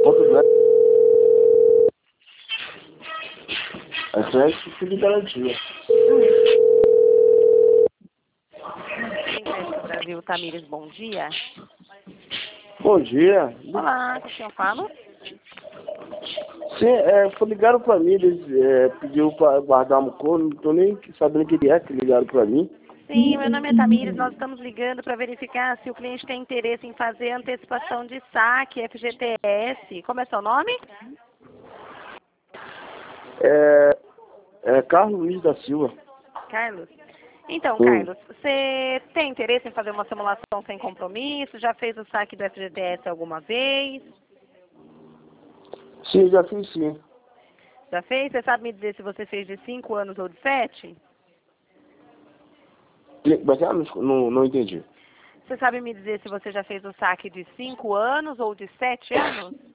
Essa é tipo de garantia. Crédito Brasil, Tamires, bom dia. Bom dia. Olá, com quem eu falo? Sim, ligaram pra mim, eles pediu pra guardar um coro, não tô nem sabendo o que é que ligaram pra mim. Sim, meu nome é Tamires, nós estamos ligando para verificar se o cliente tem interesse em fazer antecipação de saque FGTS. Como é seu nome? Carlos Luiz da Silva. Carlos. Então, Carlos, você tem interesse em fazer uma simulação sem compromisso? Já fez o saque do FGTS alguma vez? Sim, já fiz sim. Já fez? Você sabe me dizer se você fez de 5 anos ou de 7? Mas não entendi. Você sabe me dizer se você já fez o saque de 5 anos ou de 7 anos?